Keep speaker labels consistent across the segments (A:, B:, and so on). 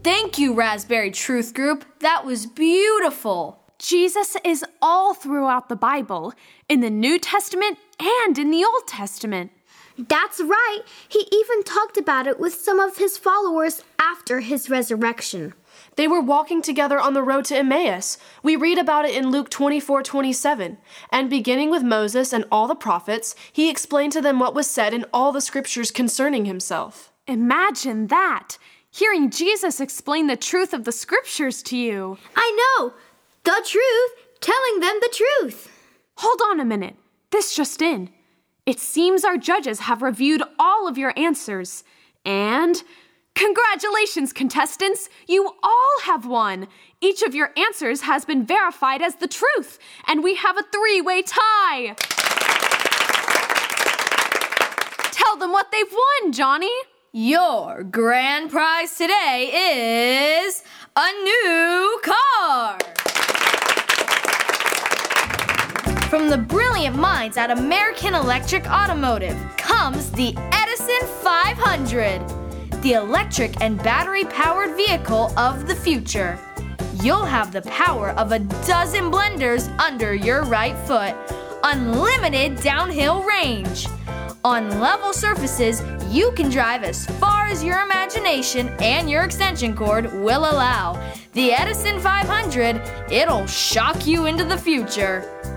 A: Thank you, Raspberry Truth Group. That was beautiful.
B: Jesus is all throughout the Bible, in the New Testament and in the Old Testament.
C: That's right. He even talked about it with some of his followers after his resurrection.
D: They were walking together on the road to Emmaus. We read about it in Luke 24:27. And beginning with Moses and all the prophets, he explained to them what was said in all the scriptures concerning himself.
B: Imagine that, hearing Jesus explain the truth of the scriptures to you.
C: I know! The truth, telling them the truth.
B: Hold on a minute. This just in. It seems our judges have reviewed all of your answers. And congratulations, contestants! You all have won! Each of your answers has been verified as the truth, and we have a 3-way tie! Tell them what they've won, Johnny!
A: Your grand prize today is a new car! From the brilliant minds at American Electric Automotive comes the Edison 500, the electric and battery-powered vehicle of the future. You'll have the power of a dozen blenders under your right foot, unlimited downhill range. On level surfaces, you can drive as far as your imagination and your extension cord will allow. The Edison 500, it'll shock you into the future.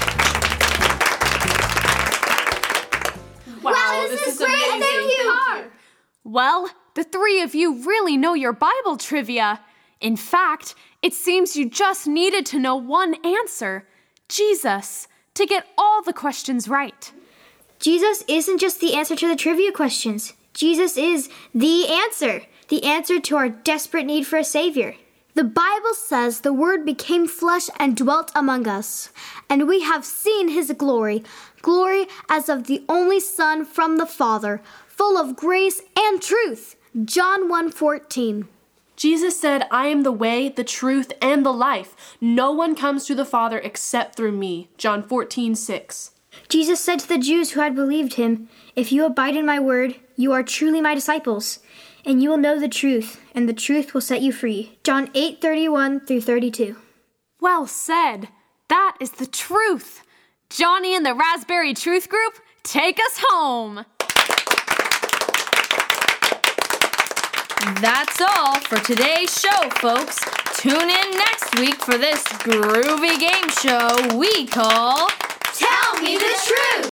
C: Wow, this is great! Thank you!
B: Well, the 3 of you really know your Bible trivia. In fact, it seems you just needed to know one answer, Jesus, to get all the questions right.
C: Jesus isn't just the answer to the trivia questions. Jesus is the answer to our desperate need for a Savior. The Bible says the Word became flesh and dwelt among us, and we have seen His glory as of the only Son from the Father, full of grace and truth. John 1:14.
D: Jesus said, I am the way, the truth, and the life. No one comes to the Father except through me. John 14:6.
C: Jesus said to the Jews who had believed him, if you abide in my word, you are truly my disciples, and you will know the truth, and the truth will set you free. John 8:31-32.
B: Well said. That is the truth. Johnny and the Raspberry Truth Group, take us home.
A: That's all for today's show, folks. Tune in next week for this groovy game show we call
C: Tell me the truth!